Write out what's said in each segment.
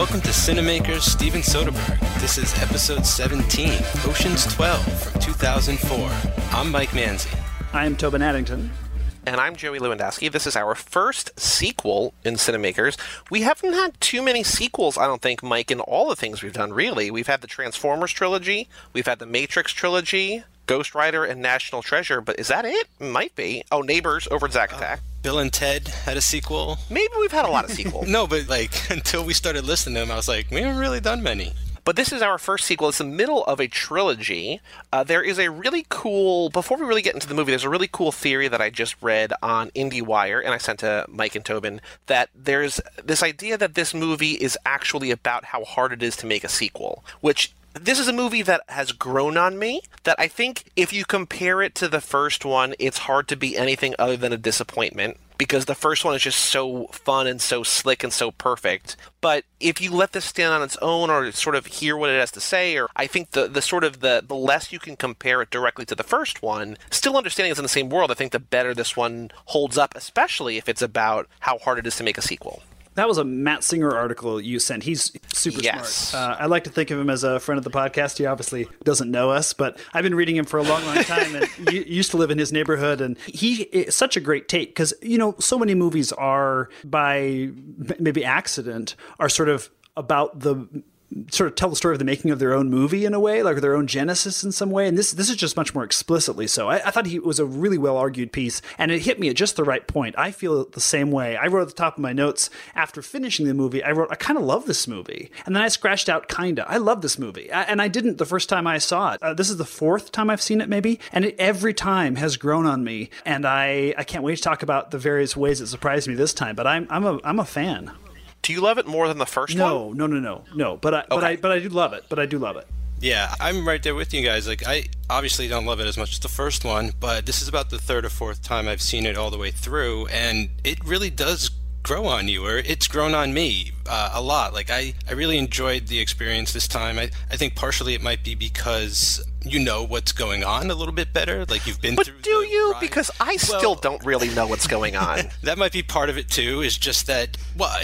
Welcome to Cinemaker's Steven Soderbergh. This is episode 17, Ocean's 12 from 2004. I'm Mike Manzi. I'm Tobin Addington. And I'm Joey Lewandowski. This is our first sequel in Cinemakers. We haven't had too many sequels, I don't think, Mike, in all the things we've done, really. We've had the Transformers trilogy, we've had the Matrix trilogy, Ghost Rider, and National Treasure, but is that it? Might be. Oh, Neighbors over Zack Attack. Bill and Ted had a sequel. Maybe we've had a lot of sequels. No, but until we started listening to them, I was like, we haven't really done many. But this is our first sequel. It's the middle of a trilogy. There is a really cool, before we really get into the movie, there's a really cool theory that I just read on IndieWire, and I sent to Mike and Tobin, that there's this idea that this movie is actually about how hard it is to make a sequel, which this is a movie that has grown on me, that I think if you compare it to the first one, it's hard to be anything other than a disappointment, because the first one is just so fun and so slick and so perfect. But if you let this stand on its own, or sort of hear what it has to say, or I think the less you can compare it directly to the first one, still understanding it's in the same world, I think the better this one holds up, especially if it's about how hard it is to make a sequel. That was a Matt Singer article you sent. He's super smart. I like to think of him as a friend of the podcast. He obviously doesn't know us, but I've been reading him for a long, long time, and used to live in his neighborhood, and he is such a great take, because, so many movies are, by maybe accident, are sort of about sort of tell the story of the making of their own movie in a way, like their own genesis in some way. And this is just much more explicitly so. I thought it was a really well-argued piece, and it hit me at just the right point. I feel the same way. I wrote at the top of my notes, after finishing the movie, I kind of love this movie. And then I scratched out kinda. I love this movie. And I didn't the first time I saw it. This is the fourth time I've seen it, maybe. And it every time has grown on me. And I can't wait to talk about the various ways it surprised me this time. But I'm a fan. Do you love it more than the first one? No. But I do love it. Yeah, I'm right there with you guys. I obviously don't love it as much as the first one, but this is about the third or fourth time I've seen it all the way through, and it really does grow on you, or it's grown on me a lot. I really enjoyed the experience this time. I think partially it might be because you know what's going on a little bit better. You've been through. But do you? Ride. Because I still don't really know what's going on. That might be part of it too. Is just that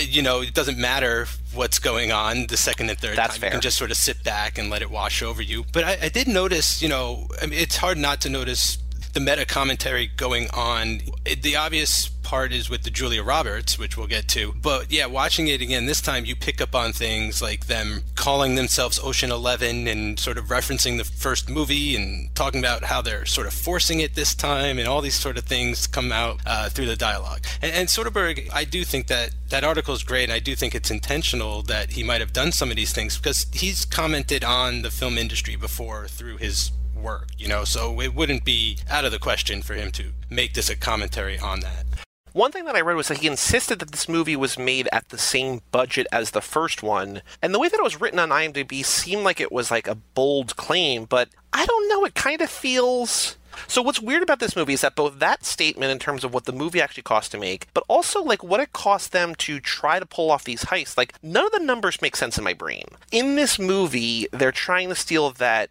it doesn't matter what's going on the second and third That's time. Fair. You can just sort of sit back and let it wash over you. But I did notice, it's hard not to notice the meta commentary going on. The obvious part is with the Julia Roberts, which we'll get to. But yeah, watching it again this time, you pick up on things like them calling themselves Ocean 11 and sort of referencing the first movie and talking about how they're sort of forcing it this time, and all these sort of things come out through the dialogue. And Soderbergh, I do think that article is great, and I do think it's intentional that he might have done some of these things, because he's commented on the film industry before through his work, so it wouldn't be out of the question for him to make this a commentary on that. One thing that I read was that he insisted that this movie was made at the same budget as the first one, and the way that it was written on IMDb seemed like it was a bold claim, but I don't know, it kind of feels... So what's weird about this movie is that both that statement in terms of what the movie actually cost to make, but also what it cost them to try to pull off these heists, none of the numbers make sense in my brain. In this movie, they're trying to steal that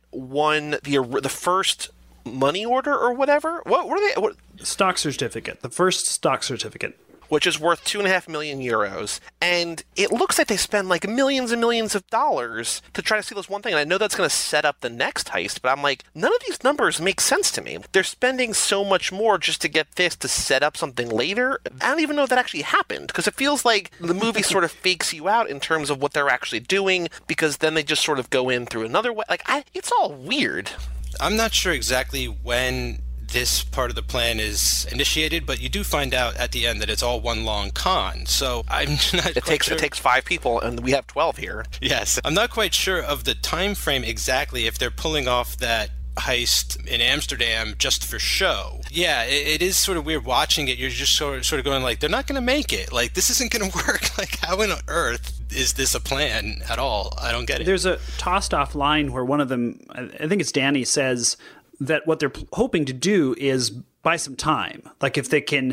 the first money order or whatever. What were they? Stock certificate. The first stock certificate. Which is worth 2.5 million euros. And it looks like they spend millions and millions of dollars to try to steal this one thing. And I know that's going to set up the next heist, but I'm none of these numbers make sense to me. They're spending so much more just to get this to set up something later. I don't even know if that actually happened, because it feels like the movie sort of fakes you out in terms of what they're actually doing, because then they just sort of go in through another way. It's all weird. I'm not sure exactly when this part of the plan is initiated, but you do find out at the end that it's all one long con. So I'm not quite sure. It takes 5 people, and we have 12 here. Yes. I'm not quite sure of the time frame exactly, if they're pulling off that heist in Amsterdam just for show. Yeah, it is sort of weird watching it. You're just sort of going they're not going to make it. This isn't going to work. How on earth is this a plan at all? I don't get it. There's a tossed off line where one of them, I think it's Danny, says that what they're hoping to do is buy some time. If they can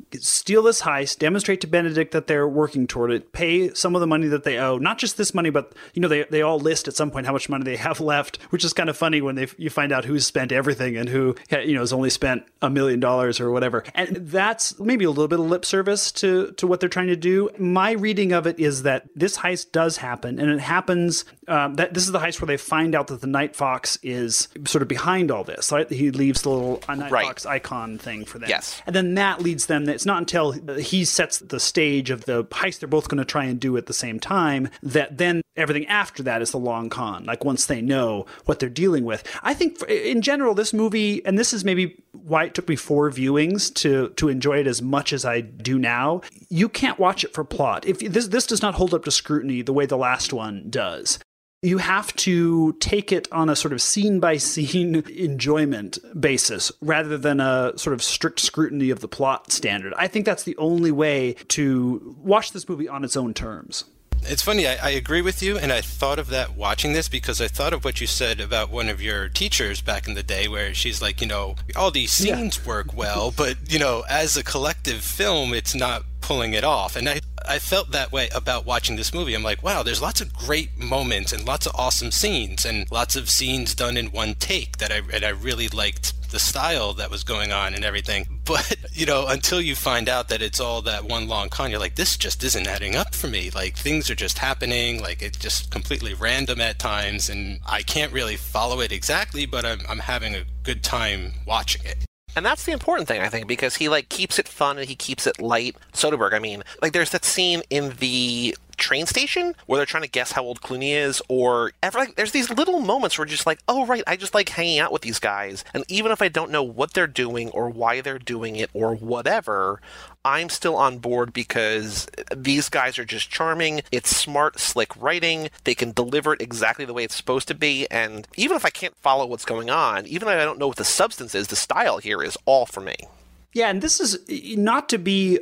steal this heist, demonstrate to Benedict that they're working toward it, pay some of the money that they owe, not just this money, but they all list at some point how much money they have left, which is kind of funny when you find out who's spent everything and who has only spent $1 million or whatever. And that's maybe a little bit of lip service to what they're trying to do. My reading of it is that this heist does happen, and it happens that this is the heist where they find out that the Night Fox is sort of behind all this, right? He leaves the little Night Fox icon thing for them. Yes. And then that leads them, it's not until he sets the stage of the heist they're both going to try and do at the same time that then everything after that is the long con, like once they know what they're dealing with. I think in general, this movie, and this is maybe why it took me 4 viewings to enjoy it as much as I do now, you can't watch it for plot. If this does not hold up to scrutiny the way the last one does. You have to take it on a sort of scene-by-scene enjoyment basis rather than a sort of strict scrutiny of the plot standard. I think that's the only way to watch this movie on its own terms. It's funny, I agree with you, and I thought of that watching this because I thought of what you said about one of your teachers back in the day where she's like, all these scenes work well, but, as a collective film, it's not pulling it off. And I felt that way about watching this movie. I'm like, wow, there's lots of great moments and lots of awesome scenes and lots of scenes done in one take that I really liked the style that was going on and everything. But, until you find out that it's all that one long con, you're like, this just isn't adding up for me. Like, things are just happening, like it's just completely random at times, and I can't really follow it exactly, but I'm having a good time watching it. And that's the important thing, I think, because he, keeps it fun and he keeps it light. Soderbergh, there's that scene in the train station where they're trying to guess how old Clooney is, or there's these little moments where you're just like, oh, right, I just like hanging out with these guys. And even if I don't know what they're doing or why they're doing it or whatever, I'm still on board because these guys are just charming. It's smart, slick writing. They can deliver it exactly the way it's supposed to be. And even if I can't follow what's going on, even if I don't know what the substance is, the style here is all for me. Yeah, and this is not to be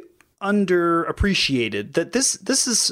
underappreciated, that this is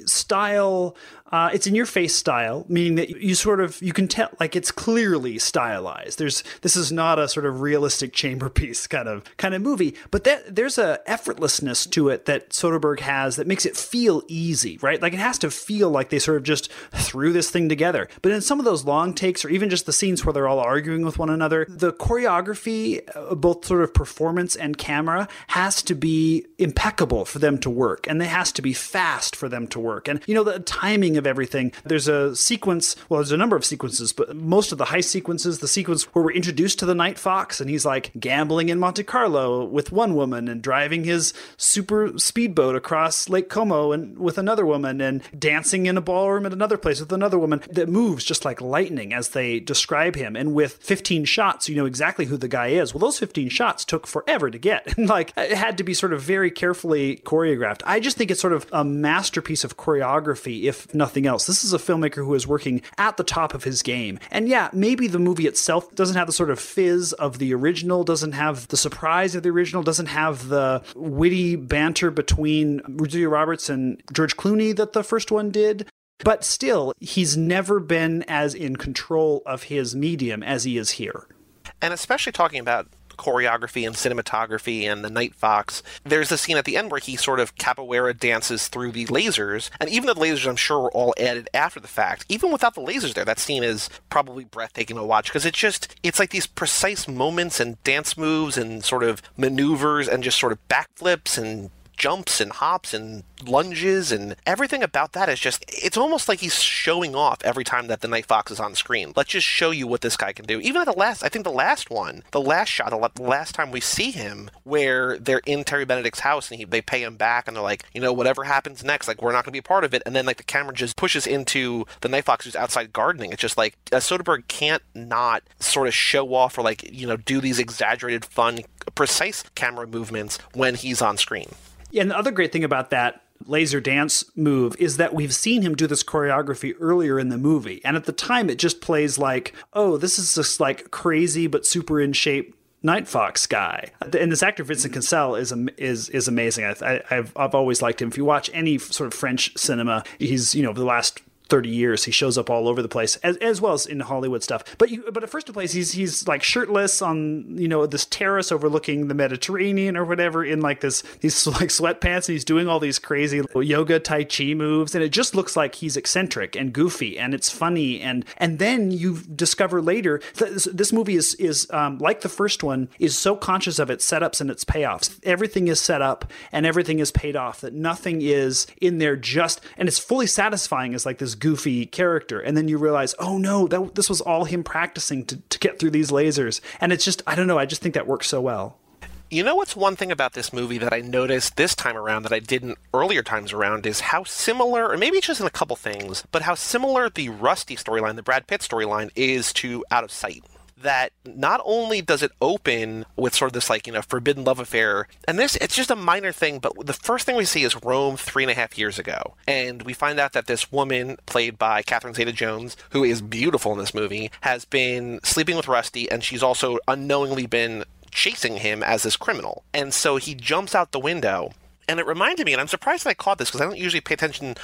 style, it's in your face style, meaning that you can tell, it's clearly stylized. This is not a sort of realistic chamber piece kind of movie, but there's a effortlessness to it that Soderbergh has that makes it feel easy, right? Like it has to feel like they sort of just threw this thing together. But in some of those long takes, or even just the scenes where they're all arguing with one another, the choreography, both sort of performance and camera, has to be impeccable for them to work, and it has to be fast for them to work. And the timing of everything. There's a sequence, there's a number of sequences, but most of the heist sequences, the sequence where we're introduced to the Night Fox and he's gambling in Monte Carlo with one woman and driving his super speedboat across Lake Como and with another woman and dancing in a ballroom at another place with another woman, that moves just like lightning as they describe him. And with 15 shots, you know exactly who the guy is. Well, those 15 shots took forever to get. And it had to be sort of very carefully choreographed. I just think it's sort of a masterpiece of choreography, if nothing else. This is a filmmaker who is working at the top of his game. And yeah, maybe the movie itself doesn't have the sort of fizz of the original, doesn't have the surprise of the original, doesn't have the witty banter between Julia Roberts and George Clooney that the first one did. But still, he's never been as in control of his medium as he is here. And especially talking about choreography and cinematography and the Night Fox, there's a scene at the end where he sort of capoeira dances through the lasers, and even though the lasers I'm sure were all added after the fact, even without the lasers there, that scene is probably breathtaking to watch, because it's like these precise moments and dance moves and sort of maneuvers and just sort of backflips and jumps and hops and lunges, and everything about that is just, it's almost like he's showing off every time that the Night Fox is on screen. Let's just show you what this guy can do. Even at the last shot, the last time we see him, where they're in Terry Benedict's house and they pay him back and they're like, whatever happens next, we're not going to be a part of it. And then the camera just pushes into the Night Fox who's outside gardening. It's just Soderbergh can't not sort of show off or do these exaggerated, fun, precise camera movements when he's on screen. Yeah, and the other great thing about that laser dance move is that we've seen him do this choreography earlier in the movie. And at the time, it just plays like, oh, this is this crazy but super in shape Night Fox guy. And this actor, Vincent Cassel, is amazing. I've always liked him. If you watch any sort of French cinema, he's, the last 30 years. He shows up all over the place, as well as in Hollywood stuff. But at first place, he's like shirtless on, this terrace overlooking the Mediterranean or whatever, in like these like sweatpants, and he's doing all these crazy yoga Tai Chi moves, and it just looks like he's eccentric and goofy, and it's funny. And then you discover later that this movie is like the first one, is so conscious of its setups and its payoffs. Everything is set up and everything is paid off, that nothing is in there and it's fully satisfying as like this goofy character. And then you realize, oh no, this was all him practicing to get through these lasers. And it's just, I don't know, I just think that works so well. You know what's one thing about this movie that I noticed this time around that I didn't earlier times around is how similar, or maybe it's just in a couple things, but how similar the Rusty storyline, the Brad Pitt storyline, is to Out of Sight. That not only does it open with sort of this like, forbidden love affair, and it's just a minor thing, but the first thing we see is Rome 3.5 years ago. And we find out that this woman, played by Catherine Zeta-Jones, who is beautiful in this movie, has been sleeping with Rusty, and she's also unknowingly been chasing him as this criminal. And so he jumps out the window. And it reminded me, and I'm surprised that I caught this because I don't usually pay attention.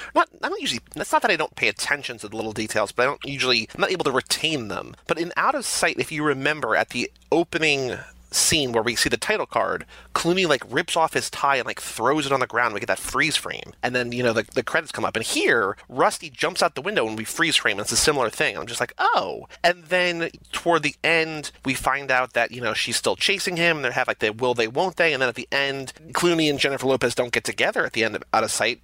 It's not that I don't pay attention to the little details, but I'm not able to retain them. But in Out of Sight, if you remember, at the opening scene where we see the title card, Clooney like rips off his tie and like throws it on the ground. We get that freeze frame, and then the credits come up, and here Rusty jumps out the window and we freeze frame, and it's a similar thing. I'm just like, oh. And then toward the end we find out that she's still chasing him, and they have like the will they won't they, and then at the end Clooney and Jennifer Lopez don't get together at the end of Out of Sight.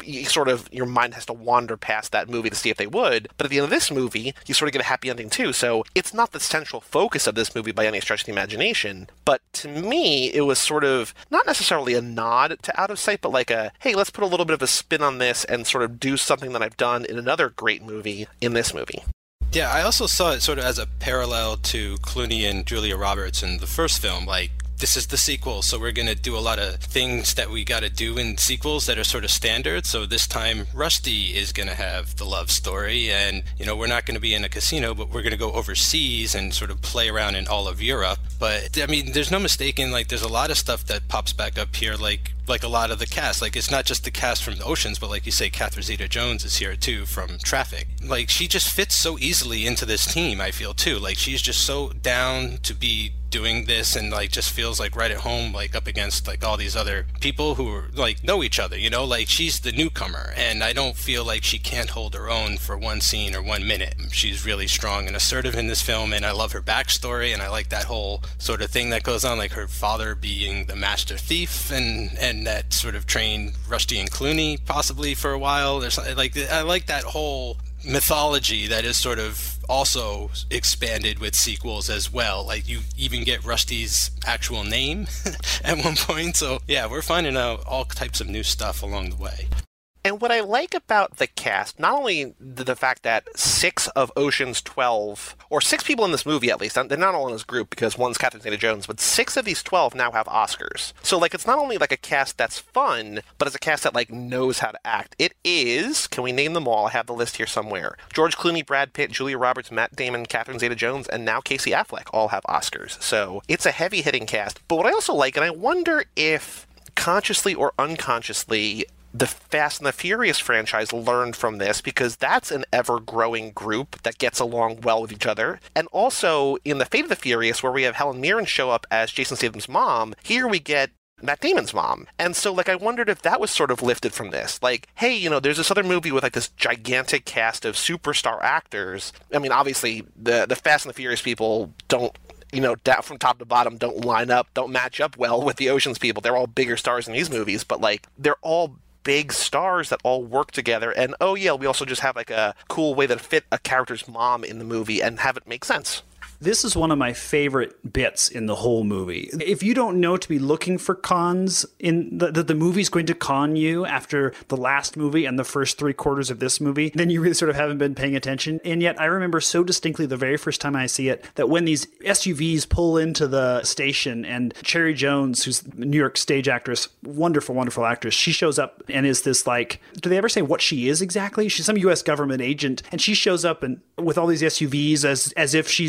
Your mind has to wander past that movie to see if they would, but at the end of this movie you sort of get a happy ending too. So it's not the central focus of this movie by any stretch of the imagination. But to me, it was sort of not necessarily a nod to Out of Sight, but like hey, let's put a little bit of a spin on this and sort of do something that I've done in another great movie in this movie. Yeah, I also saw it sort of as a parallel to Clooney and Julia Roberts in the first film. Like, this is the sequel, so we're going to do a lot of things that we got to do in sequels that are sort of standard. So this time, Rusty is going to have the love story, and, we're not going to be in a casino, but we're going to go overseas and sort of play around in all of Europe. But, I mean, there's no mistaking, like, there's a lot of stuff that pops back up here, like a lot of the cast. Like, it's not just the cast from Oceans, but like you say, Catherine Zeta-Jones is here, too, from Traffic. Like, she just fits so easily into this team, I feel, too. Like, she's just so down to be doing this, and like just feels like right at home, like up against like all these other people who are like know each other, like she's the newcomer, and I don't feel like she can't hold her own for one scene or 1 minute. She's really strong and assertive in this film, and I love her backstory, and I like that whole sort of thing that goes on, like her father being the master thief, and that sort of trained Rusty and Clooney possibly for a while. There's like, I like that whole mythology that is sort of also expanded with sequels as well. Like, you even get Rusty's actual name at one point. So yeah, we're finding out all types of new stuff along the way. And what I like about the cast, not only the fact that 6 of Ocean's 12, or 6 people in this movie at least, they're not all in this group because one's Catherine Zeta-Jones, but 6 of these 12 now have Oscars. So like, it's not only like a cast that's fun, but it's a cast that like knows how to act. It is, can we name them all? I have the list here somewhere. George Clooney, Brad Pitt, Julia Roberts, Matt Damon, Catherine Zeta-Jones, and now Casey Affleck all have Oscars. So it's a heavy-hitting cast. But what I also like, and I wonder if consciously or unconsciously, the Fast and the Furious franchise learned from this, because that's an ever-growing group that gets along well with each other. And also, in The Fate of the Furious, where we have Helen Mirren show up as Jason Statham's mom, here we get Matt Damon's mom. And so, like, I wondered if that was sort of lifted from this. Like, hey, there's this other movie with, like, this gigantic cast of superstar actors. I mean, obviously, the Fast and the Furious people don't, from top to bottom, don't match up well with the Oceans people. They're all bigger stars in these movies, but, like, they're all big stars that all work together, and oh yeah, we also just have like a cool way that fit a character's mom in the movie and have it make sense. This is one of my favorite bits in the whole movie. If you don't know to be looking for cons, in the movie's going to con you after the last movie and the first 3/4 of this movie, then you really sort of haven't been paying attention. And yet I remember so distinctly the very first time I see it, that when these SUVs pull into the station and Cherry Jones, who's a New York stage actress, wonderful, wonderful actress, she shows up and is this like, do they ever say what she is exactly? She's some U.S. government agent, and she shows up and with all these SUVs as if she's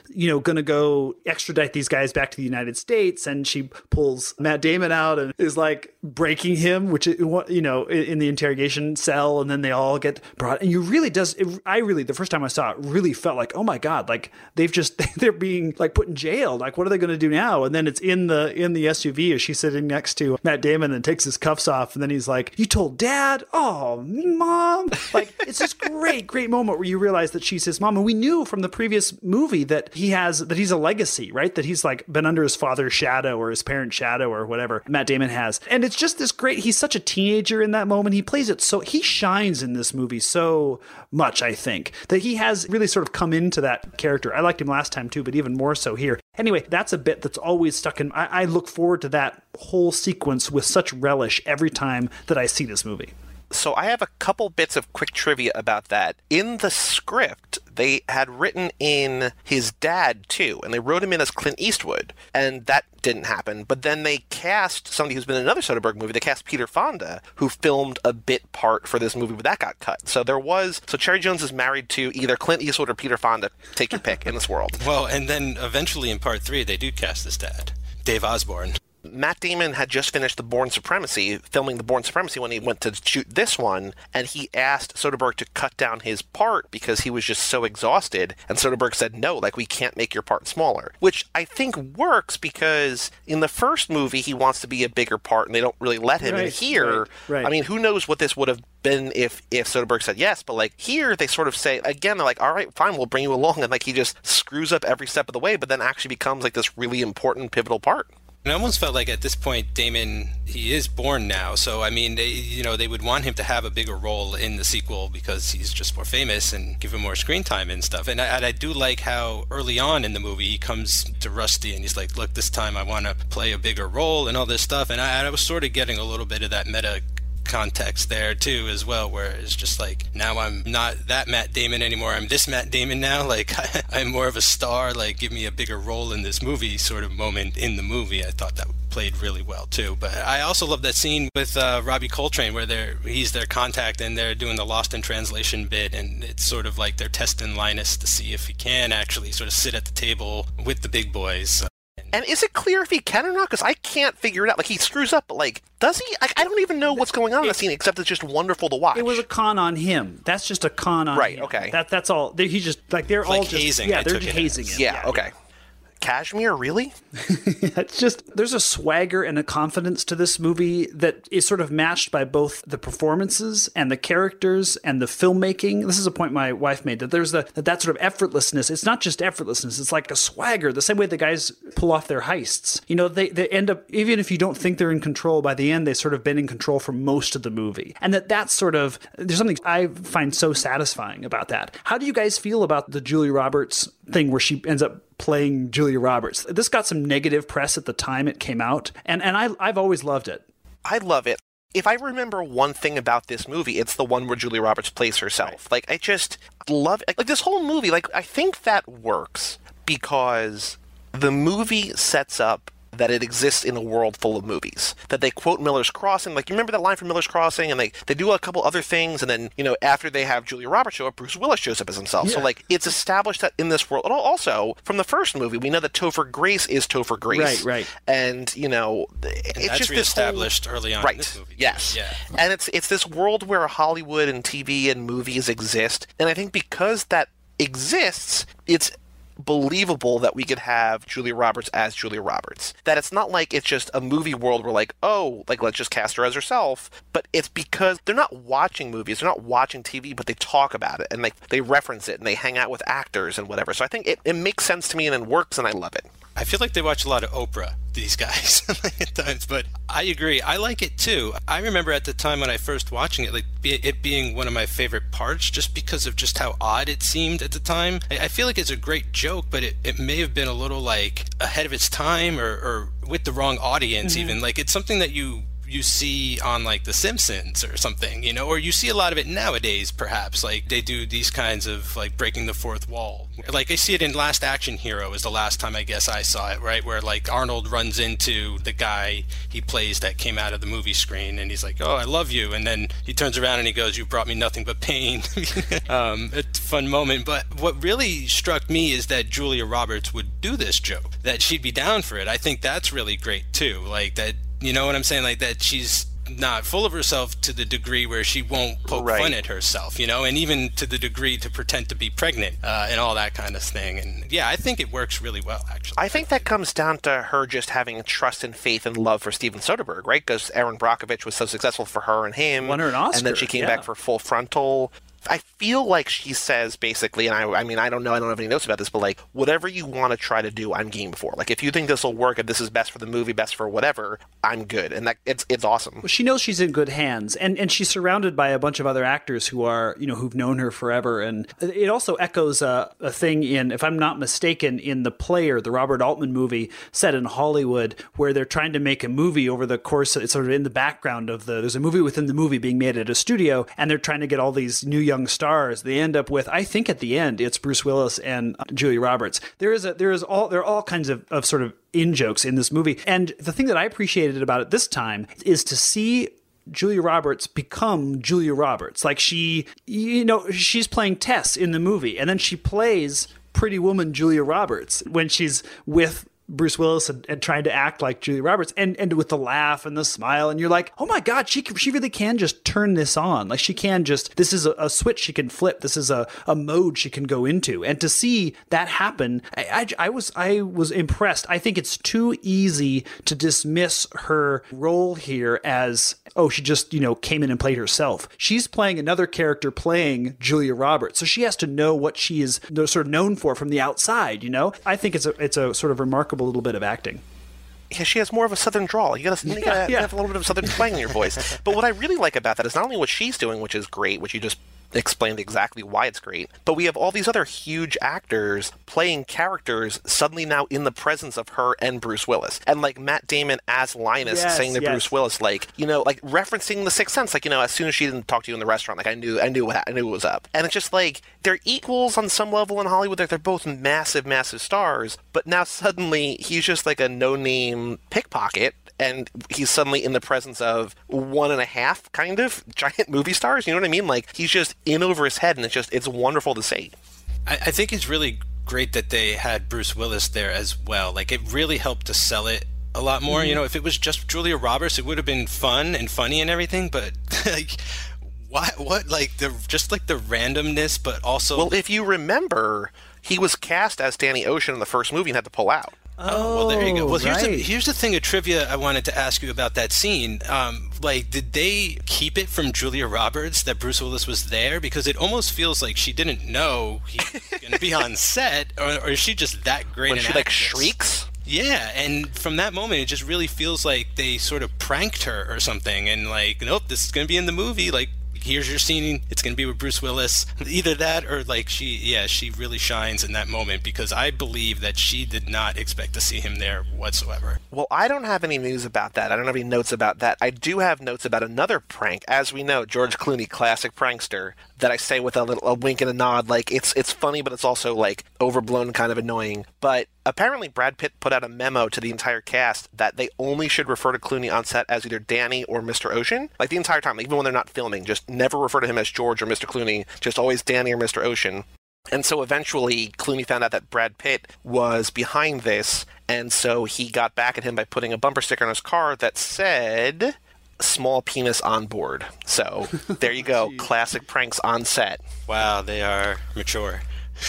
going to go extradite these guys back to the United States. And she pulls Matt Damon out and is like breaking him, which, in the interrogation cell. And then they all get brought. And the first time I saw it, really felt like, oh my God, like they're being like put in jail. Like, what are they going to do now? And then it's in the SUV as she's sitting next to Matt Damon and takes his cuffs off. And then he's like, you told Dad? Oh, Mom. Like, it's this great moment where you realize that she's his mom. And we knew from the previous movie that he's a legacy, right? That he's like been under his father's shadow or his parent's shadow or whatever Matt Damon has. And it's just this great, he's such a teenager in that moment. He plays it so, he shines in this movie so much, I think, that he has really sort of come into that character. I liked him last time too, but even more so here. Anyway, that's a bit that's always stuck in. I look forward to that whole sequence with such relish every time that I see this movie. So I have a couple bits of quick trivia about that. In the script, they had written in his dad, too, and they wrote him in as Clint Eastwood, and that didn't happen. But then they cast somebody who's been in another Soderbergh movie. They cast Peter Fonda, who filmed a bit part for this movie, but that got cut. So Cherry Jones is married to either Clint Eastwood or Peter Fonda. Take your pick in this world. Well, and then eventually in part 3, they do cast his dad, Dave Osborne. Matt Damon had just finished filming The Bourne Supremacy when he went to shoot this one, and he asked Soderbergh to cut down his part because he was just so exhausted, and Soderbergh said, no, like, we can't make your part smaller, which I think works because in the first movie he wants to be a bigger part and they don't really let him. Right, and here, right. I mean, who knows what this would have been if Soderbergh said yes, but like here they sort of say, again, they're like, all right, fine, we'll bring you along, and like he just screws up every step of the way, but then actually becomes like this really important, pivotal part. And I almost felt like at this point, Damon, he is Bourne now. So, I mean, they would want him to have a bigger role in the sequel because he's just more famous and give him more screen time and stuff. And I do like how early on in the movie, he comes to Rusty and he's like, look, this time I want to play a bigger role and all this stuff. And I was sort of getting a little bit of that meta context there too as well, where it's just like, now I'm not that Matt Damon anymore, I'm this Matt Damon now, like I'm more of a star, like give me a bigger role in this movie sort of moment in the movie. I thought that played really well too. But I also love that scene with Robbie Coltrane where he's their contact and they're doing the Lost in Translation bit, and it's sort of like they're testing Linus to see if he can actually sort of sit at the table with the big boys. And is it clear if he can or not? Because I can't figure it out. Like, he screws up, but, like, does he? I don't even know what's going on in the scene, except it's just wonderful to watch. It was a con on him. That's just a con on him. Right, okay. That's all. He just, like, they're all just... hazing. Yeah, they're just hazing him. Yeah, okay. Cashmere, really? It's just, there's a swagger and a confidence to this movie that is sort of matched by both the performances and the characters and the filmmaking. This is a point my wife made, that there's that sort of effortlessness. It's not just effortlessness, it's like a swagger, the same way the guys pull off their heists. You know, they end up, even if you don't think they're in control, by the end they've sort of been in control for most of the movie. And that's sort of, there's something I find so satisfying about that. How do you guys feel about the Julia Roberts thing where she ends up playing Julia Roberts? This got some negative press at the time it came out, and I've always loved it. I love it. If I remember one thing about this movie, it's the one where Julia Roberts plays herself. Right. Like, I just love it. Like, this whole movie, like, I think that works because the movie sets up that it exists in a world full of movies. That they quote Miller's Crossing. Like, you remember that line from Miller's Crossing? And they do a couple other things, and then, you know, after they have Julia Roberts show up, Bruce Willis shows up as himself. Yeah. So, like, it's established that in this world. And also, from the first movie, we know that Topher Grace is Topher Grace. Right. And, you know, it's that's just reestablished early on in this movie. Yes. Yeah. And it's this world where Hollywood and TV and movies exist. And I think because that exists, it's believable that we could have Julia Roberts as Julia Roberts. That it's not like it's just a movie world where, like, oh, like, let's just cast her as herself. But it's because they're not watching movies, they're not watching TV, but they talk about it and, like, they reference it and they hang out with actors and whatever. So I think it makes sense to me and it works, and I love it. I feel like they watch a lot of Oprah, these guys, at times, but I agree. I like it too. I remember at the time when I first watching it, like it being one of my favorite parts, just because of just how odd it seemed at the time. I feel like it's a great joke, but it may have been a little like ahead of its time or with the wrong audience. Mm-hmm. Even like it's something that you you see on like The Simpsons or something, you know, or you see a lot of it nowadays, perhaps. Like they do these kinds of like breaking the fourth wall. Like I see it in Last Action Hero is the last time I guess I saw it, right? Where like Arnold runs into the guy he plays that came out of the movie screen and he's like, oh, I love you. And then he turns around and he goes, you brought me nothing but pain. It's a fun moment. But what really struck me is that Julia Roberts would do this joke, that she'd be down for it. I think that's really great too. Like that, you know what I'm saying? Like that she's not full of herself to the degree where she won't poke fun at herself, you know, and even to the degree to pretend to be pregnant and all that kind of thing. And yeah, I think it works really well, actually. I think that comes down to her just having trust and faith and love for Steven Soderbergh, right? Because Erin Brockovich was so successful for her and him. Won her an Oscar. And then she came back for Full Frontal. I feel like she says basically, and I mean, I don't know, I don't have any notes about this, but like, whatever you want to try to do, I'm game for. Like, if you think this will work, if this is best for the movie, best for whatever, I'm good. And that it's awesome. Well, she knows she's in good hands, and she's surrounded by a bunch of other actors who are, you know, who've known her forever. And it also echoes a thing in, if I'm not mistaken, in The Player, the Robert Altman movie set in Hollywood, where they're trying to make a movie over the course, it's sort of in the background of there's a movie within the movie being made at a studio, and they're trying to get all these new young stars. They end up with, I think at the end, it's Bruce Willis and Julia Roberts. There are all kinds of sort of in-jokes in this movie. And the thing that I appreciated about it this time is to see Julia Roberts become Julia Roberts. Like she, you know, she's playing Tess in the movie, and then she plays Pretty Woman Julia Roberts when she's with Bruce Willis and trying to act like Julia Roberts, and with the laugh and the smile, and you're like, oh my God, she really can just turn this on. Like she can just, this is a switch she can flip. This is a mode she can go into. And to see that happen, I was impressed. I think it's too easy to dismiss her role here as, oh, she just, you know, came in and played herself. She's playing another character playing Julia Roberts. So she has to know what she is sort of known for from the outside, you know? I think it's a sort of remarkable little bit of acting. Yeah, she has more of a southern drawl. You gotta have a little bit of southern twang in your voice. But what I really like about that is not only what she's doing, which is great, which you just explained exactly why it's great, but we have all these other huge actors playing characters suddenly now in the presence of her and Bruce Willis. And like Matt Damon as Linus saying to Bruce Willis, like, you know, like referencing The Sixth Sense, like, you know, as soon as she didn't talk to you in the restaurant, like I knew it was up. And it's just like, they're equals on some level in Hollywood. They're both massive, massive stars, but now suddenly he's just like a no-name pickpocket, and he's suddenly in the presence of one and a half kind of giant movie stars. You know what I mean? Like, he's just in over his head, and it's wonderful to see. I think it's really great that they had Bruce Willis there as well. Like, it really helped to sell it a lot more. You know, if it was just Julia Roberts, it would have been fun and funny and everything, but like, what like the randomness, but also... Well, if you remember, he was cast as Danny Ocean in the first movie and had to pull out. Oh, well, there you go. Well, here's the thing of trivia I wanted to ask you about that scene. Like, did they keep it from Julia Roberts that Bruce Willis was there? Because it almost feels like she didn't know he was going to be on set, or is she just that great? When she like shrieks? Yeah, and from that moment, it just really feels like they sort of pranked her or something, and like, nope, this is going to be in the movie. Like, here's your scene, it's going to be with Bruce Willis. Either that or like she really shines in that moment, because I believe that she did not expect to see him there whatsoever. Well, I don't have any news about that. I don't have any notes about that. I do have notes about another prank. As we know, George Clooney, classic prankster, that I say with a wink and a nod. Like, it's funny, but it's also like overblown, kind of annoying. But apparently Brad Pitt put out a memo to the entire cast that they only should refer to Clooney on set as either Danny or Mr. Ocean. Like, the entire time, like, even when they're not filming, just never refer to him as George or Mr. Clooney, just always Danny or Mr. Ocean. And so eventually Clooney found out that Brad Pitt was behind this, and so he got back at him by putting a bumper sticker on his car that said, "Small penis on board." So there you go. Classic pranks on set. Wow, they are mature.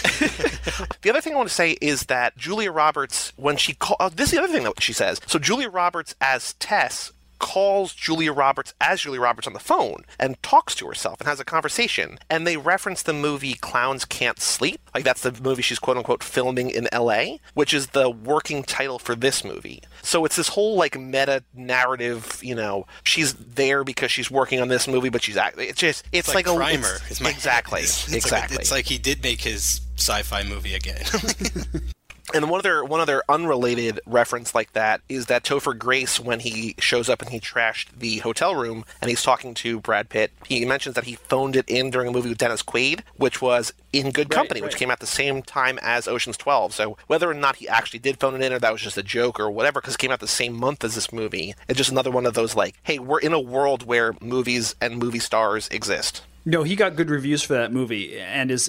The other thing I want to say is that Julia Roberts, when she this is the other thing that she says. So Julia Roberts as Tess calls Julia Roberts as Julia Roberts on the phone and talks to herself and has a conversation. And they reference the movie Clowns Can't Sleep. Like, that's the movie she's quote-unquote filming in LA, which is the working title for this movie. So it's this whole, like, meta-narrative, you know, she's there because she's working on this movie, but she's acting. It's like a primer. Exactly. It's like he did make his sci-fi movie again. And one other unrelated reference like that is that Topher Grace, when he shows up and he trashed the hotel room and he's talking to Brad Pitt, he mentions that he phoned it in during a movie with Dennis Quaid, which was In Good Company, which came out the same time as Ocean's 12. So whether or not he actually did phone it in or that was just a joke or whatever, because it came out the same month as this movie, it's just another one of those like, hey, we're in a world where movies and movie stars exist. No, he got good reviews for that movie, and is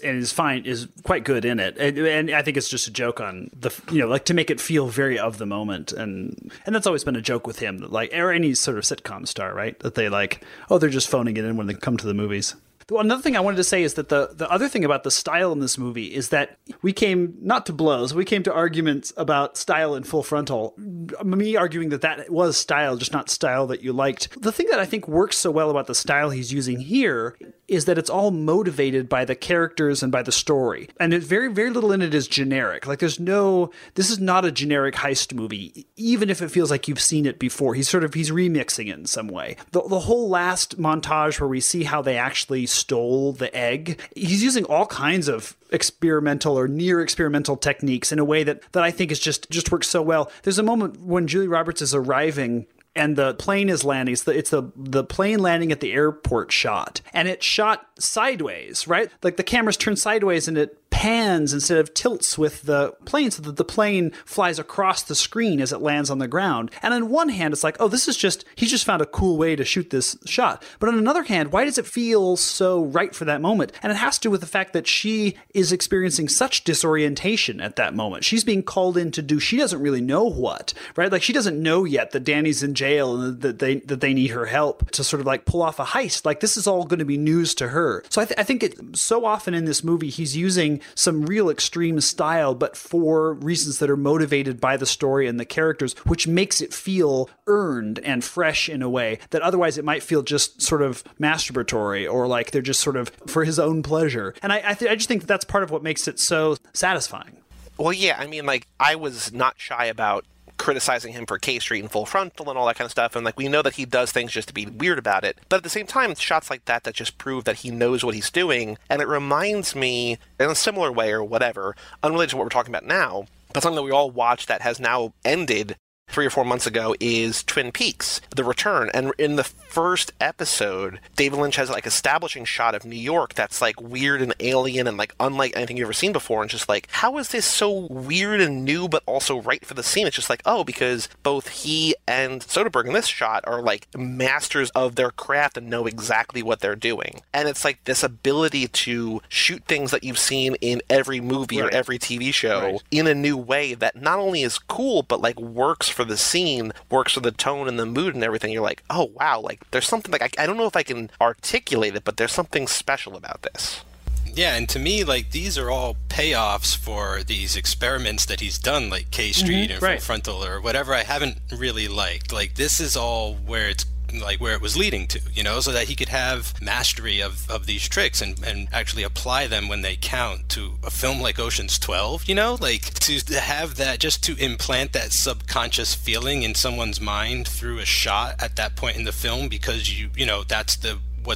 quite good in it. And I think it's just a joke on like to make it feel very of the moment, and that's always been a joke with him, like, or any sort of sitcom star, right? That they like, oh, they're just phoning it in when they come to the movies. Another thing I wanted to say is that the other thing about the style in this movie is that we came not to blows, we came to arguments about style in Full Frontal. Me arguing that was style, just not style that you liked. The thing that I think works so well about the style he's using here is that it's all motivated by the characters and by the story. And very, very little in it is generic. Like this is not a generic heist movie, even if it feels like you've seen it before. He's remixing it in some way. The whole last montage where we see how they actually stole the egg, he's using all kinds of experimental or near experimental techniques in a way that I think is just works so well. There's a moment when Julia Roberts is arriving and the plane is landing. It's the plane landing at the airport shot, and it's shot sideways, right? Like the camera's turned sideways and it pans instead of tilts with the plane so that the plane flies across the screen as it lands on the ground. And on one hand, it's like, oh, he's just found a cool way to shoot this shot. But on another hand, why does it feel so right for that moment? And it has to do with the fact that she is experiencing such disorientation at that moment. She's being called in to do, she doesn't really know what, right? Like she doesn't know yet that Danny's in jail and that they need her help to sort of like pull off a heist. Like this is all going to be news to her. So I think so often in this movie, he's using some real extreme style, but for reasons that are motivated by the story and the characters, which makes it feel earned and fresh in a way that otherwise it might feel just sort of masturbatory or like they're just sort of for his own pleasure. And I just think that's part of what makes it so satisfying. Well, yeah, I mean, like, I was not shy about criticizing him for K Street and Full Frontal and all that kind of stuff, and like we know that he does things just to be weird about it, but at the same time, shots like that just prove that he knows what he's doing. And it reminds me in a similar way or whatever, unrelated to what we're talking about now, but something that we all watched that has now ended 3 or 4 months ago is Twin Peaks: The Return. And in the first episode, David Lynch has like establishing shot of New York that's like weird and alien and like unlike anything you've ever seen before. And just like, how is this so weird and new but also right for the scene? It's just like, oh, because both he and Soderbergh in this shot are like masters of their craft and know exactly what they're doing. And it's like this ability to shoot things that you've seen in every movie or every TV show in a new way that not only is cool but like works for the scene, works for the tone and the mood and everything. You're like, oh wow, like there's something like I don't know if I can articulate it, but there's something special about this. Yeah, and to me, like, these are all payoffs for these experiments that he's done, like K Street and Full Frontal or whatever I haven't really liked. Like, this is all where it's like where it was leading to, you know, so that he could have mastery of these tricks and actually apply them when they count to a film like Ocean's 12, you know, like to have that, just to implant that subconscious feeling in someone's mind through a shot at that point in the film, because you know, that's the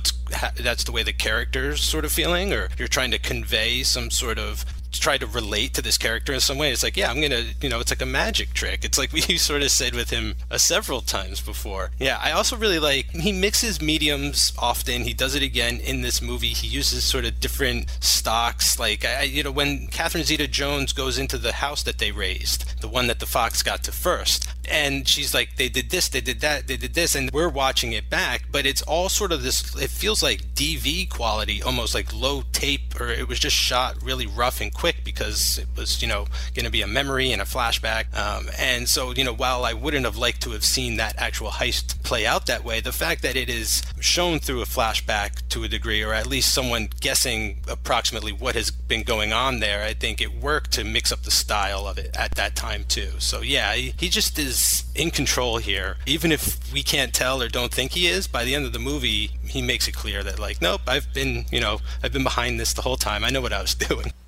way the character's sort of feeling, or you're trying to convey some sort of, try to relate to this character in some way. It's like, yeah, I'm gonna, you know, it's like a magic trick. It's like we sort of said with him several times before. Yeah, I also really like, he mixes mediums often. He does it again in this movie. He uses sort of different stocks. Like, you know, when Catherine Zeta-Jones goes into the house that they raised, the one that the fox got to first, and she's like, they did this, they did that, they did this, and we're watching it back, but it's all sort of this, it feels like DV quality, almost like low tape, or it was just shot really rough and quick because it was, you know, going to be a memory and a flashback. And so, you know, while I wouldn't have liked to have seen that actual heist play out that way, the fact that it is shown through a flashback to a degree, or at least someone guessing approximately what has been going on there, I think it worked to mix up the style of it at that time too. So yeah, he just is in control here. Even if we can't tell or don't think he is, by the end of the movie, he makes it clear that like, nope, I've been behind this the whole time. I know what I was doing.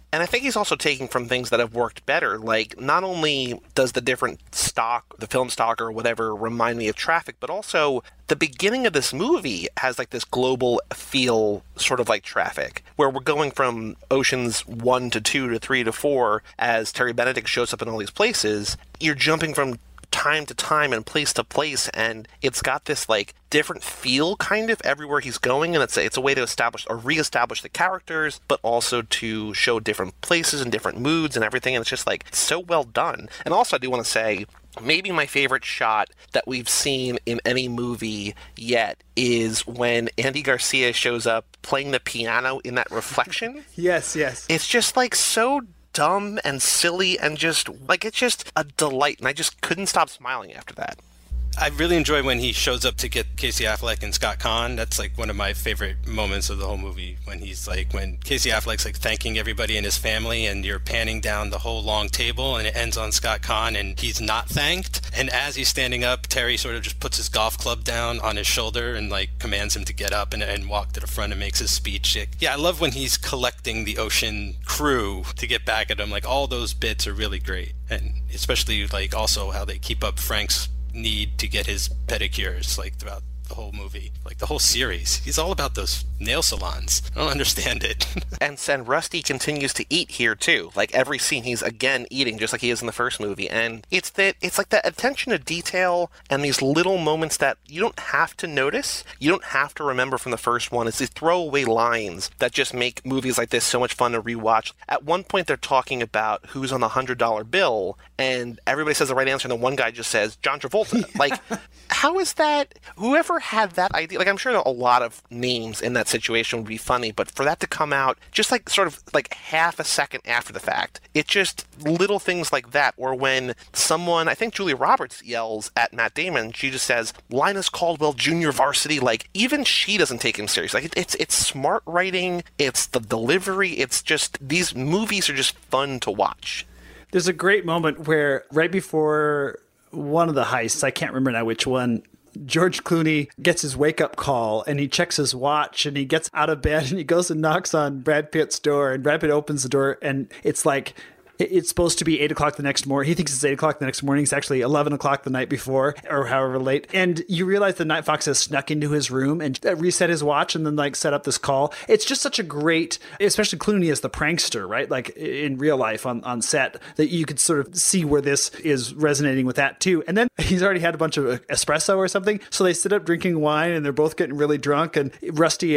And I think he's also taking from things that have worked better. Like, not only does the different stock, the film stock or whatever, remind me of Traffic, but also the beginning of this movie has like this global feel, sort of like Traffic, where we're going from Oceans 1 to 2 to 3 to 4 as Terry Benedict shows up in all these places. You're jumping from time to time and place to place, and it's got this like different feel kind of everywhere he's going, and it's a way to establish or reestablish the characters, but also to show different places and different moods and everything, and it's just like so well done. And also I do want to say, maybe my favorite shot that we've seen in any movie yet is when Andy Garcia shows up playing the piano in that reflection. Yes. It's just like so dumb and silly and just like, it's just a delight, and I just couldn't stop smiling after that. I really enjoy when he shows up to get Casey Affleck and Scott Conn. That's like one of my favorite moments of the whole movie, when Casey Affleck's like thanking everybody in his family, and you're panning down the whole long table, and it ends on Scott Conn and he's not thanked. And as he's standing up, Terry sort of just puts his golf club down on his shoulder and like commands him to get up and walk to the front and makes his speech. Yeah, I love when he's collecting the Ocean crew to get back at him. Like, all those bits are really great, and especially like also how they keep up Frank's need to get his pedicures like throughout the whole movie, like the whole series. He's all about those nail salons. I don't understand it. And Rusty continues to eat here too. Like, every scene he's again eating just like he is in the first movie, and it's like that attention to detail and these little moments that you don't have to notice, you don't have to remember from the first one. It's these throwaway lines that just make movies like this so much fun to rewatch. At one point they're talking about who's on the $100 bill, and everybody says the right answer, and then one guy just says John Travolta. Like, how is that? Whoever had that idea, like, I'm sure a lot of names in that situation would be funny, but for that to come out just like sort of like half a second after the fact, it's just little things like that. Or when someone, I think Julia Roberts, yells at Matt Damon, she just says Linus Caldwell Jr. Varsity. Like, even she doesn't take him seriously. Like, it's smart writing, it's the delivery, it's just, these movies are just fun to watch. There's a great moment where right before one of the heists, I can't remember now which one, George Clooney gets his wake-up call, and he checks his watch, and he gets out of bed, and he goes and knocks on Brad Pitt's door, and Brad Pitt opens the door, and it's like, it's supposed to be 8 o'clock the next morning. He thinks it's 8 o'clock the next morning. It's actually 11 o'clock the night before, or however late. And you realize the Night Fox has snuck into his room and reset his watch and then like set up this call. It's just such a great, especially Clooney as the prankster, right? Like in real life on set, that you could sort of see where this is resonating with that too. And then he's already had a bunch of espresso or something. So they sit up drinking wine, and they're both getting really drunk. And Rusty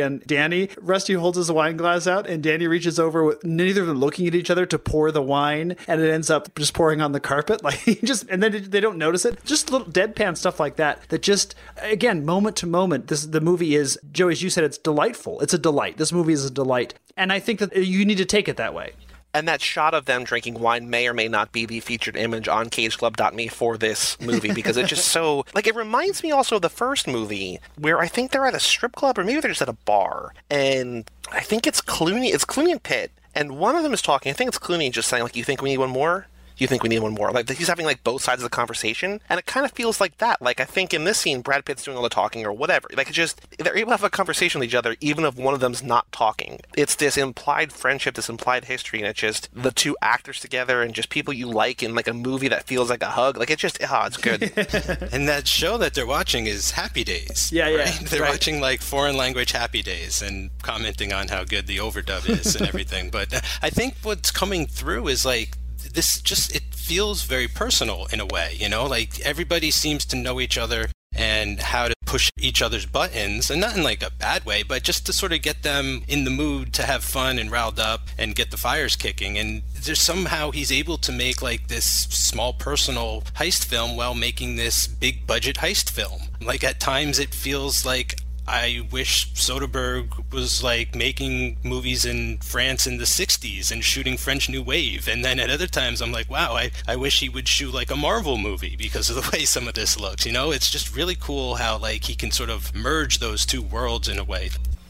holds his wine glass out, and Danny reaches over with neither of them looking at each other to pour the wine, and it ends up just pouring on the carpet. Like, and then they don't notice it. Just little deadpan stuff like that just, again, moment to moment. The movie is, Joey, as you said, it's delightful. It's a delight. This movie is a delight. And I think that you need to take it that way. And that shot of them drinking wine may or may not be the featured image on cageclub.me for this movie, because it's just so, like, it reminds me also of the first movie, where I think they're at a strip club, or maybe they're just at a bar, and I think it's Clooney and Pitt, and one of them is talking, I think it's Clooney, just saying, like, you think we need one more? You think we need one more? Like, he's having like both sides of the conversation, and it kind of feels like that. Like, I think in this scene, Brad Pitt's doing all the talking or whatever. Like, it's just, they're able to have a conversation with each other, even if one of them's not talking. It's this implied friendship, this implied history, and it's just the two actors together and just people you like in like a movie that feels like a hug. Like, it's just, it's good. And that show that they're watching is Happy Days. Yeah. Right? They're watching like foreign language Happy Days and commenting on how good the overdub is and everything. But I think what's coming through is like, this just, it feels very personal in a way, you know, like everybody seems to know each other and how to push each other's buttons, and not in like a bad way, but just to sort of get them in the mood to have fun and riled up and get the fires kicking. And there's somehow he's able to make like this small personal heist film while making this big budget heist film. Like at times it feels like I wish Soderbergh was like making movies in France in the 60s and shooting French New Wave. And then at other times I'm like, wow, I wish he would shoot like a Marvel movie because of the way some of this looks. You know, it's just really cool how like he can sort of merge those two worlds in a way.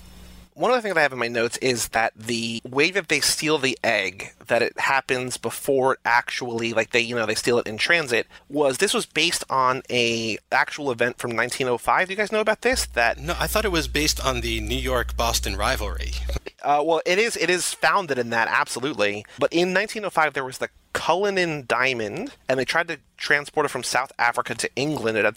One of the things I have in my notes is that the way that they steal the egg, that it happens before it actually, like they steal it in transit, this was based on a actual event from 1905. Do you guys know about this? No, I thought it was based on the New York-Boston rivalry. Well, it is founded in that, absolutely. But in 1905, there was the Cullinan diamond, and they tried to transport it from South Africa to England. It had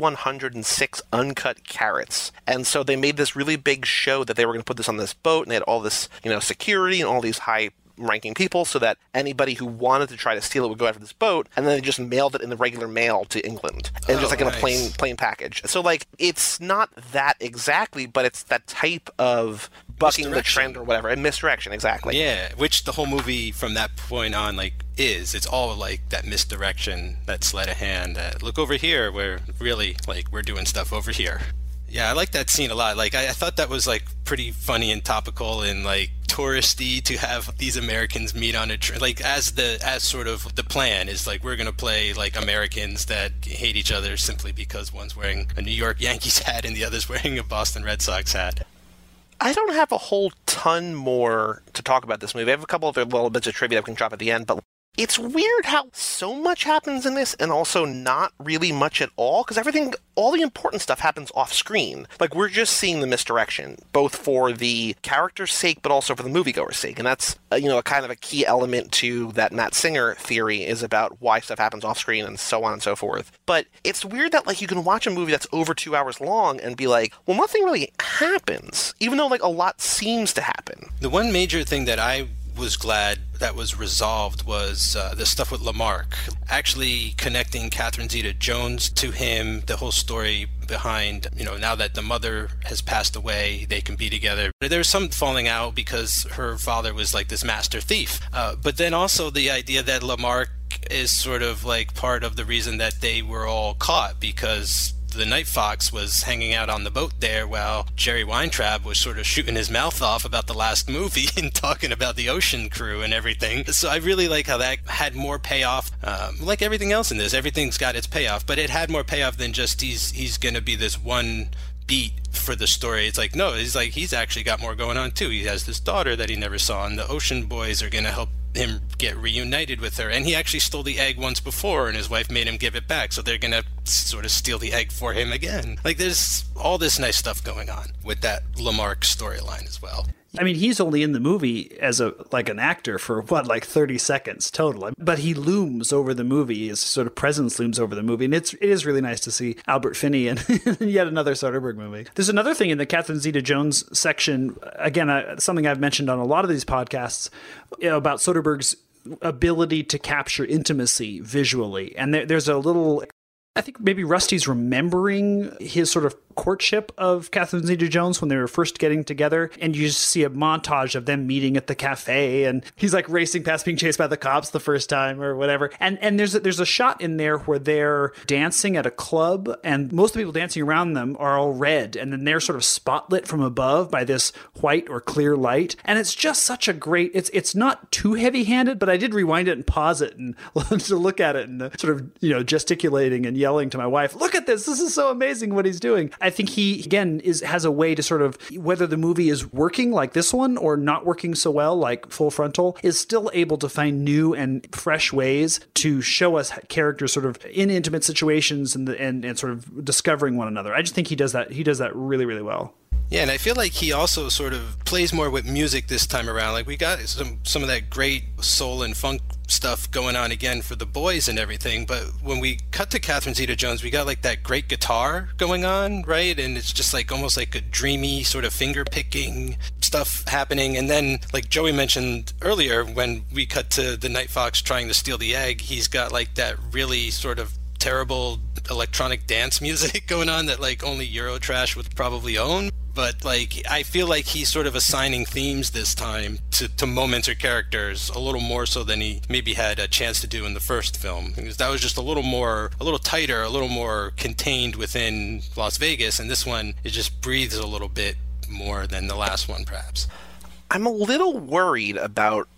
3,106 uncut carats. And so they made this really big show that they were going to put this on this boat, and they had all this, security and all these high-ranking people so that anybody who wanted to try to steal it would go after this boat, and then they just mailed it in the regular mail to England. And just in a plain package. So, it's not that exactly, but it's that type of bucking the trend or whatever, and misdirection, exactly. Yeah, which the whole movie from that point on, it's all that misdirection, that sleight of hand, look over here, where really, we're doing stuff over here. Yeah, I like that scene a lot. I thought that was pretty funny and topical and touristy to have these Americans meet on a train. As sort of the plan is we're gonna play Americans that hate each other simply because one's wearing a New York Yankees hat and the other's wearing a Boston Red Sox hat. I don't have a whole ton more to talk about this movie. I have a couple of little bits of trivia I can drop at the end, but it's weird how so much happens in this and also not really much at all, because all the important stuff happens off screen. We're just seeing the misdirection, both for the character's sake, but also for the moviegoer's sake. And that's, a kind of a key element to that Matt Singer theory is about why stuff happens off screen and so on and so forth. But it's weird that, you can watch a movie that's over 2 hours long and be well, nothing really happens, even though, a lot seems to happen. The one major thing that I was glad that was resolved was the stuff with Lamarck, actually connecting Catherine Zeta-Jones to him, the whole story behind, now that the mother has passed away, they can be together. There's some falling out because her father was this master thief. But then also the idea that Lamarck is sort of part of the reason that they were all caught, because the Night Fox was hanging out on the boat there while Jerry Weintraub was sort of shooting his mouth off about the last movie and talking about the ocean crew and everything. So I really like how that had more payoff. Like everything else in this, everything's got its payoff, but it had more payoff than just he's going to be this one beat for the story. It's no, he's actually got more going on too. He has this daughter that he never saw, and the Ocean Boys are going to help him get reunited with her, and he actually stole the egg once before and his wife made him give it back, so they're gonna sort of steal the egg for him again. There's all this nice stuff going on with that Lamarck storyline as well. I mean, he's only in the movie as an actor for 30 seconds total, but he looms over the movie. His sort of presence looms over the movie, and it is really nice to see Albert Finney in yet another Soderbergh movie. There's another thing in the Catherine Zeta-Jones section, again, something I've mentioned on a lot of these podcasts, about Soderbergh's ability to capture intimacy visually, and there's a little, I think maybe Rusty's remembering his sort of courtship of Catherine Zeta-Jones when they were first getting together, and you just see a montage of them meeting at the cafe, and he's racing past being chased by the cops the first time or whatever. And there's a shot in there where they're dancing at a club, and most of the people dancing around them are all red, and then they're sort of spotlit from above by this white or clear light. And it's just such a great, it's not too heavy-handed, but I did rewind it and pause it and to look at it and sort of, gesticulating and yelling to my wife, look at this is so amazing what he's doing. I think he, again, has a way to sort of, whether the movie is working like this one or not working so well like Full Frontal, is still able to find new and fresh ways to show us characters sort of in intimate situations and sort of discovering one another. I just think he does that really, really well. Yeah, and I feel like he also sort of plays more with music this time around. We got some of that great soul and funk stuff going on again for the boys and everything, but when we cut to Catherine Zeta-Jones, we got that great guitar going on, right? And it's just almost like a dreamy sort of finger-picking stuff happening. And then, like Joey mentioned earlier, when we cut to the Night Fox trying to steal the egg, he's got that really sort of terrible electronic dance music going on that only Eurotrash would probably own. But I feel like he's sort of assigning themes this time to moments or characters a little more so than he maybe had a chance to do in the first film, because that was just a little tighter, a little more contained within Las Vegas, and this one, it just breathes a little bit more than the last one, perhaps. I'm a little worried about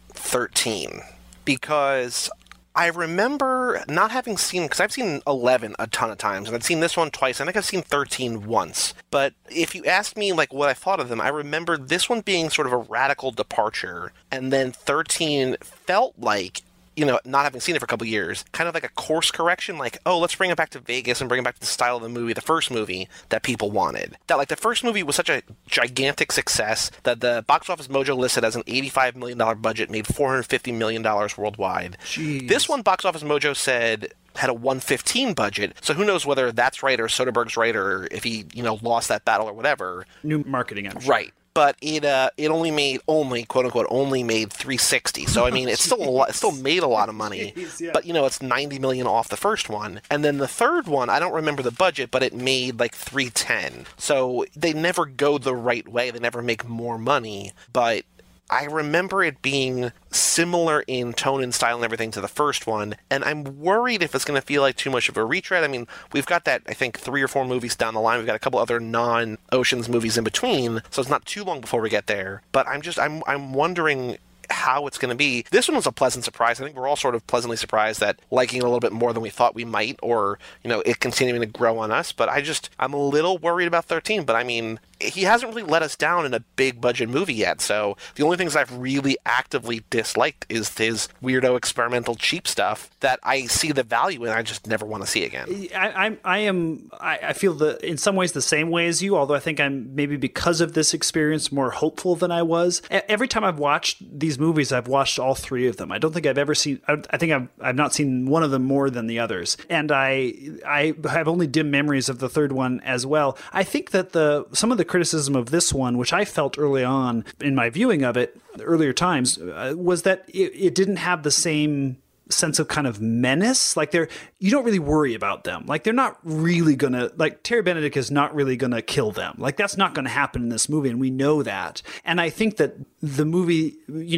13 because I remember not having seen, because I've seen 11 a ton of times, and I've seen this one twice, and I think I've seen 13 once. But if you asked me what I thought of them, I remember this one being sort of a radical departure, and then 13 felt like not having seen it for a couple of years, kind of like a course correction, like, oh, let's bring it back to Vegas and bring it back to the style of the movie, the first movie that people wanted. That, like, the first movie was such a gigantic success that the Box Office Mojo listed as an $85 million budget, made $450 million worldwide. Jeez. This one, Box Office Mojo said had a 115 budget, so who knows whether that's right or Soderbergh's right, or if he, lost that battle or whatever. New marketing, I'm sure. Right. But it only made quote unquote made 360. So I mean, it's still made a lot of money. Jeez, yeah. But it's 90 million off the first one, and then the third one, I don't remember the budget, but it made like 310. So they never go the right way. They never make more money, but I remember it being similar in tone and style and everything to the first one, and I'm worried if it's going to feel like too much of a retread. I mean, we've got that, I think, 3 or 4 movies down the line. We've got a couple other non-Oceans movies in between, so it's not too long before we get there. But I'm wondering how it's going to be. This one was a pleasant surprise. I think we're all sort of pleasantly surprised that liking it a little bit more than we thought we might, or, it continuing to grow on us. But I'm a little worried about 13. But I mean, he hasn't really let us down in a big budget movie yet. So the only things I've really actively disliked is his weirdo experimental cheap stuff that I see the value in. I just never want to see again. I feel in some ways the same way as you, although I think I'm maybe because of this experience more hopeful than I was. Every time I've watched these movies, I've watched all 3 of them. I don't think I've ever seen, I think I've not seen one of them more than the others. And I have only dim memories of the third one as well. I think that some of the criticism of this one, which I felt early on in my viewing of it, earlier times, was that it didn't have the same sense of kind of menace. Like you don't really worry about them. Like they're not really gonna, like Terry Benedict is not really gonna kill them. Like that's not gonna happen in this movie, and we know that. And I think that the movie,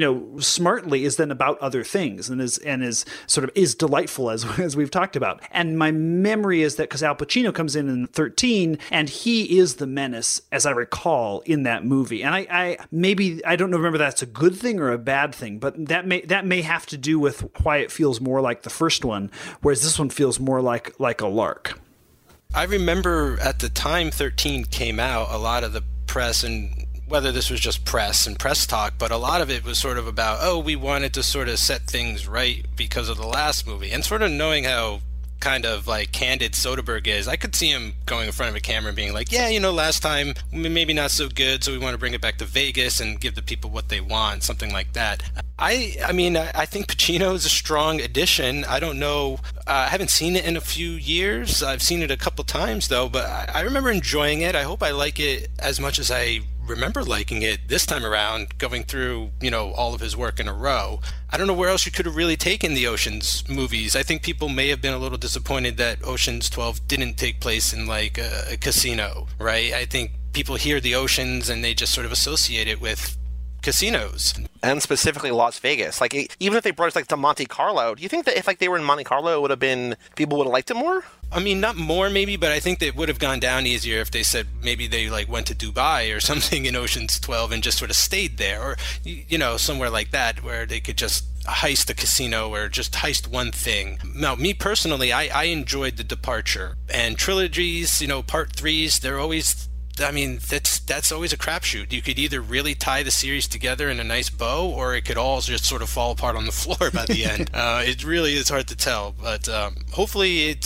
smartly is then about other things and is sort of is delightful as we've talked about. And my memory is that because Al Pacino comes in 13 and he is the menace, as I recall, in that movie. And I don't know, remember that's a good thing or a bad thing, but that may have to do with why it feels more like the first one, whereas this one feels more like a lark. I remember at the time 13 came out, a lot of the press, and whether this was just press and press talk, but a lot of it was sort of about, we wanted to sort of set things right because of the last movie. And sort of knowing how kind of like candid Soderbergh is, I could see him going in front of a camera and being like, last time maybe not so good, so we want to bring it back to Vegas and give the people what they want, something like that. I mean, I think Pacino is a strong addition. I don't know, I haven't seen it in a few years. I've seen it a couple times though, but I remember enjoying it. I hope I like it as much as I remember liking it this time around, going through, all of his work in a row. I don't know where else you could have really taken the Ocean's movies. I think people may have been a little disappointed that Ocean's 12 didn't take place in like a casino, right? I think people hear the Oceans and they just sort of associate it with casinos. And specifically Las Vegas. Like, even if they brought us like to Monte Carlo, do you think that if like they were in Monte Carlo, it would have been, people would have liked it more? I mean, not more maybe, but I think that it would have gone down easier if they said maybe they like went to Dubai or something in Ocean's 12 and just sort of stayed there, or, somewhere like that where they could just heist a casino or just heist one thing. Now, me personally, I enjoyed The Departure, and trilogies, part 3s, they're always, I mean, that's always a crapshoot. You could either really tie the series together in a nice bow, or it could all just sort of fall apart on the floor by the end. It really is hard to tell, but hopefully it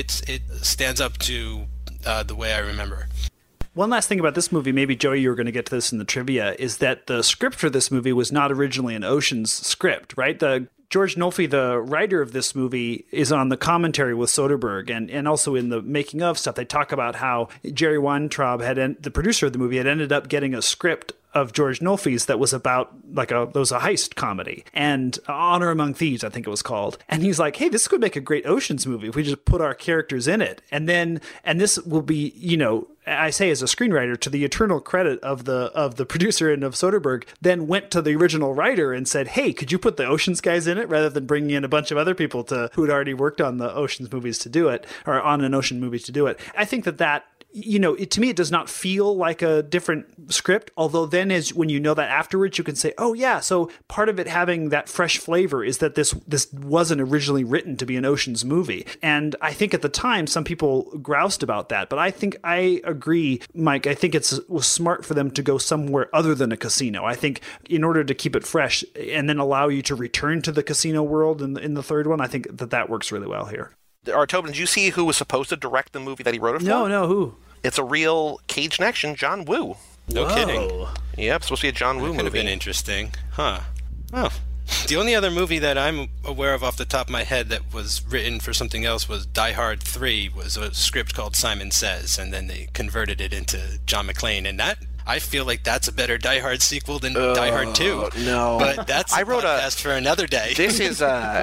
stands up to the way I remember. One last thing about this movie, maybe Joey, you were going to get to this in the trivia, is that the script for this movie was not originally an Ocean's script, right? George Nolfi, the writer of this movie, is on the commentary with Soderbergh, and also in the making of stuff, they talk about how Jerry Weintraub, the producer of the movie, had ended up getting a script of George Nolfi's that was about there was a heist comedy, and Honor Among Thieves, I think it was called. And he's like, hey, this could make a great Ocean's movie if we just put our characters in it. And this will be, I say as a screenwriter, to the eternal credit of the producer and of Soderbergh, then went to the original writer and said, hey, could you put the Ocean's guys in it rather than bringing in a bunch of other people who had already worked on the Ocean's movies to do it, or on an Ocean movie to do it. I think that to me, it does not feel like a different script. Although then when you know that afterwards, you can say, oh yeah, so part of it having that fresh flavor is that this wasn't originally written to be an Ocean's movie. And I think at the time, some people groused about that. But I agree, Mike. I think it was smart for them to go somewhere other than a casino. I think in order to keep it fresh and then allow you to return to the casino world in the third one, I think that works really well here. Tobin, did you see who was supposed to direct the movie that he wrote it for? No, who? It's a real Cajun action, John Woo. No kidding. Yep, supposed to be a John Woo movie. Could have been interesting. Huh. Oh. The only other movie that I'm aware of off the top of my head that was written for something else was Die Hard 3, was a script called Simon Says, and then they converted it into John McClane, and that... I feel like that's a better Die Hard sequel than Die Hard 2. No. But that's a podcast for another day. This is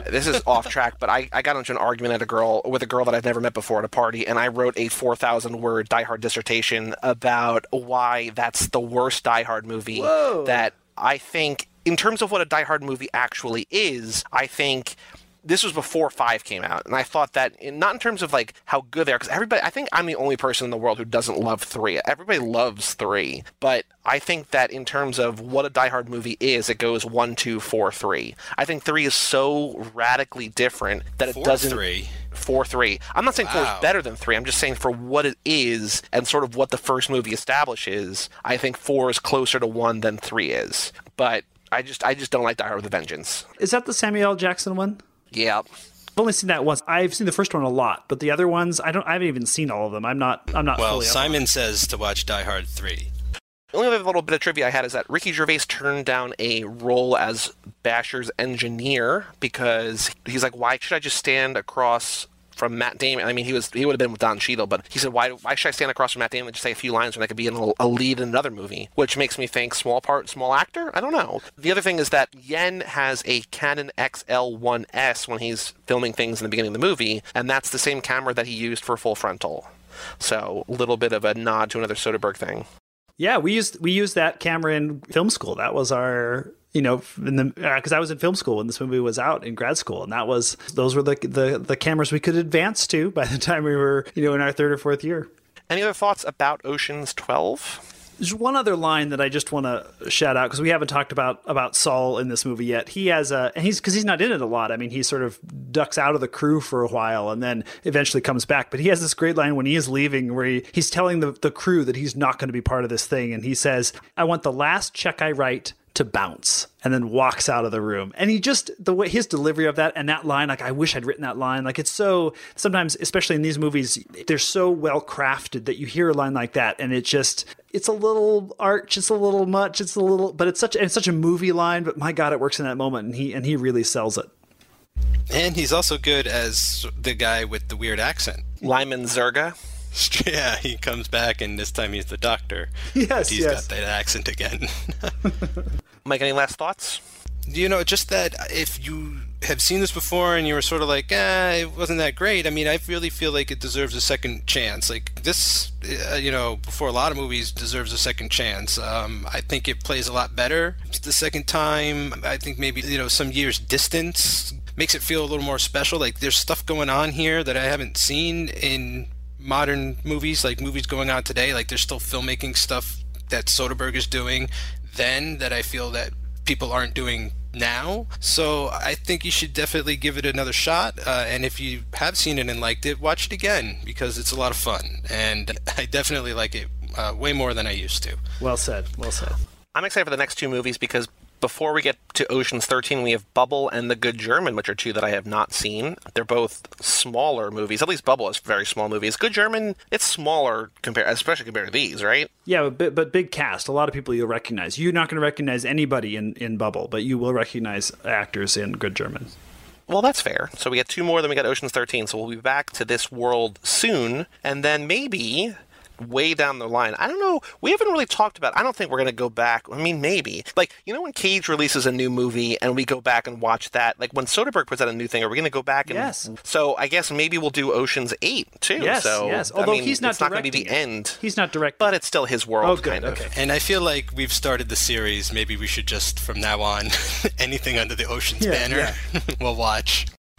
off track, but I got into an argument with a girl that I've never met before at a party, and I wrote a 4,000-word Die Hard dissertation about why that's the worst Die Hard movie. Whoa. That I think, in terms of what a Die Hard movie actually is, I think... This was before 5 came out, and I thought that, not in terms of like how good they are, because everybody, I think I'm the only person in the world who doesn't love 3. Everybody loves 3, but I think that in terms of what a Die Hard movie is, it goes 1, 2, 4, 3. I think 3 is so radically different that it doesn't... 4, 3. I'm not saying 4 is better than 3. I'm just saying for what it is and sort of what the first movie establishes, I think 4 is closer to 1 than 3 is. But I just don't like Die Hard with a Vengeance. Is that the Samuel L. Jackson one? Yeah. I've only seen that once. I've seen the first one a lot, but the other ones, I haven't even seen all of them. I'm not Well, fully Simon says to watch Die Hard 3. The only other little bit of trivia I had is that Ricky Gervais turned down a role as Basher's engineer because he's like, why should I just stand across from Matt Damon? I mean, he would have been with Don Cheadle, but he said, why should I stand across from Matt Damon and just say a few lines when I could be in a lead in another movie? Which makes me think small part, small actor? I don't know. The other thing is that Yen has a Canon XL1S when he's filming things in the beginning of the movie, and that's the same camera that he used for Full Frontal. So a little bit of a nod to another Soderbergh thing. Yeah, we used that camera in film school. That was our... because I was in film school when this movie was out in grad school, and those were the cameras we could advance to by the time we were, in our third or fourth year. Any other thoughts about Ocean's 12? There's one other line that I just want to shout out because we haven't talked about Saul in this movie yet. He has he's not in it a lot. I mean, he sort of ducks out of the crew for a while and then eventually comes back. But he has this great line when he is leaving where he's telling the crew that he's not going to be part of this thing, and he says, "I want the last check I write to bounce," and then walks out of the room. And he just, the way his delivery of that and that line, like, I wish I'd written that line. Like, it's so, sometimes, especially in these movies, they're so well crafted that you hear a line like that and it's a little arch, it's a little much, but it's such a movie line, but my God, it works in that moment, and he really sells it. And he's also good as the guy with the weird accent. Lyman Zerga. Yeah, he comes back, and this time he's the doctor. Yes, he's got that accent again. Mike, any last thoughts? Just that if you have seen this before and you were sort of like, it wasn't that great, I mean, I really feel like it deserves a second chance. Like this, before a lot of movies, deserves a second chance. I think it plays a lot better the second time. I think maybe, some years' distance makes it feel a little more special. Like there's stuff going on here that I haven't seen in modern movies, like movies going on today. Like there's still filmmaking stuff that Soderbergh is doing then that I feel that people aren't doing now. So I think you should definitely give it another shot. And if you have seen it and liked it, watch it again because it's a lot of fun. And I definitely like it way more than I used to. Well said. Well said. I'm excited for the next two movies because before we get to Ocean's 13, we have Bubble and The Good German, which are two that I have not seen. They're both smaller movies. At least Bubble is very small movies. Good German, it's smaller, especially compared to these, right? Yeah, but big cast. A lot of people you'll recognize. You're not going to recognize anybody in Bubble, but you will recognize actors in Good German. Well, that's fair. So we get two more, then we got Ocean's 13. So we'll be back to this world soon, and then maybe way down the line, I don't know, we haven't really talked about, I don't think we're going to go back, I mean, maybe. Like, when Cage releases a new movie and we go back and watch that, like when Soderbergh puts out a new thing, are we going to go back and... Yes. So I guess maybe we'll do Ocean's 8, too. Yes, so, yes. Although he's not it's not going to be the end. He's not directing. But it's still his world, good, kind of. Okay. And I feel like we've started the series, maybe we should just, from now on, anything under the Ocean's banner, we'll watch.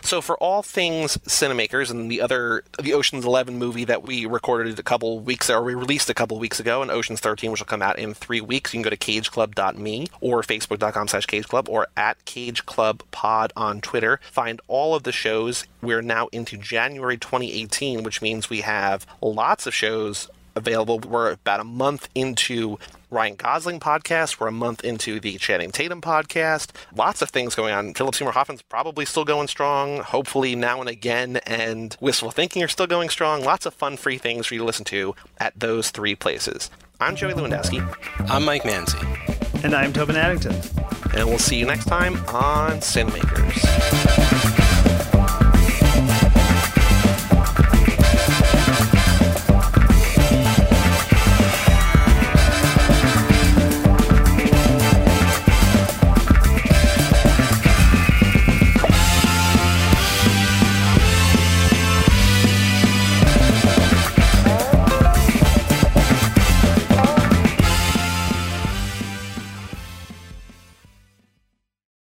So for all things Cinemakers and the Ocean's 11 movie that we recorded we released a couple weeks ago, and Ocean's 13, which will come out in 3 weeks, you can go to cageclub.me or facebook.com/cageclub or at cageclubpod on Twitter. Find all of the shows. We're now into January 2018, which means we have lots of shows available. We're about a month into Ryan Gosling podcast. We're a month into the Channing Tatum podcast. Lots of things going on. Philip Seymour Hoffman's probably still going strong. Hopefully Now and Again and Wistful Thinking are still going strong. Lots of fun free things for you to listen to at those 3 places. I'm Joey Lewandowski. I'm Mike Manzi. And I'm Tobin Addington. And we'll see you next time on Cinemakers.